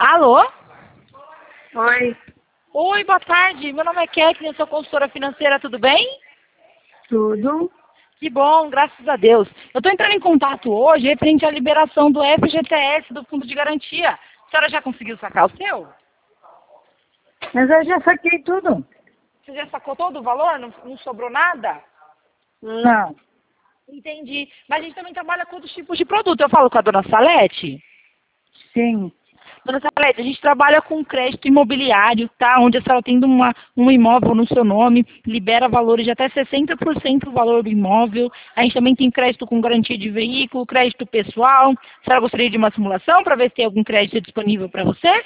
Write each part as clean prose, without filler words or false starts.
Alô? Oi, Oi, boa tarde. Meu nome é Kathleen, eu sou consultora financeira, tudo bem? tudo? Que bom, graças a Deus. Eu estou entrando em contato hoje referente à liberação do FGTS do Fundo de Garantia. A senhora já conseguiu sacar o seu? Mas eu já saquei tudo. Você já sacou todo o valor? Não sobrou nada? Não, Entendi. Mas a gente também trabalha com outros tipos de produto. Eu falo com a dona Salete. sim. Dona Salete, a gente trabalha com crédito imobiliário, tá? Onde a senhora tendo um imóvel no seu nome, libera valores de até 60% do valor do imóvel. A gente também tem crédito com garantia de veículo, crédito pessoal. A senhora gostaria de uma simulação para ver se tem algum crédito disponível para você?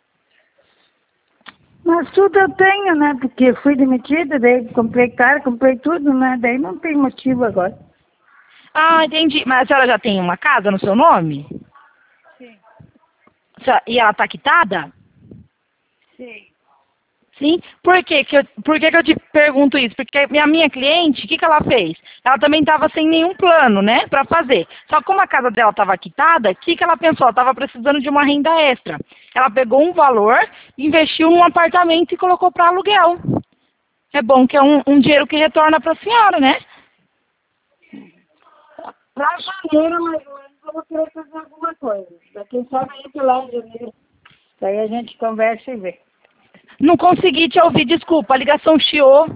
Mas tudo eu tenho, né? Porque fui demitida, daí comprei carro, comprei tudo, né? Daí não tem motivo agora. Ah, entendi. Mas a senhora já tem uma casa no seu nome? Sim. E ela está quitada? Sim. Sim? Por que que eu te pergunto isso? Porque a minha cliente, o que que ela fez? Ela também estava sem nenhum plano, né, para fazer. Só que como a casa dela estava quitada, o que que ela pensou? Ela estava precisando de uma renda extra. Ela pegou um valor, investiu num apartamento e colocou para aluguel. É bom que é um dinheiro que retorna para a senhora, né? Pra janeiro, mais ou menos, eu vou querer fazer alguma coisa. Daqui só aí lá em janeiro. Daí a gente conversa e vê. Não consegui te ouvir, desculpa, a ligação chiou.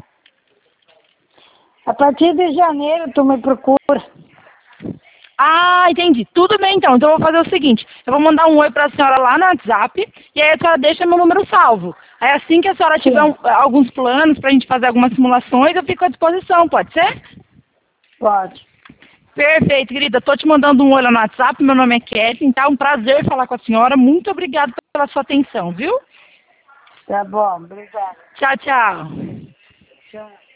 A partir de janeiro tu me procura. Ah, entendi. Tudo bem então. Então eu vou fazer o seguinte, eu vou mandar um oi para a senhora lá no WhatsApp e aí a senhora deixa meu número salvo. Aí assim que a senhora tiver Sim, alguns planos para a gente fazer algumas simulações, eu fico à disposição, pode ser? pode. Perfeito, querida. Estou te mandando um oi lá no WhatsApp, meu nome é Kathleen, tá? Um prazer falar com a senhora. Muito obrigada pela sua atenção, viu? Tá bom, obrigada. Tchau, tchau. Tchau.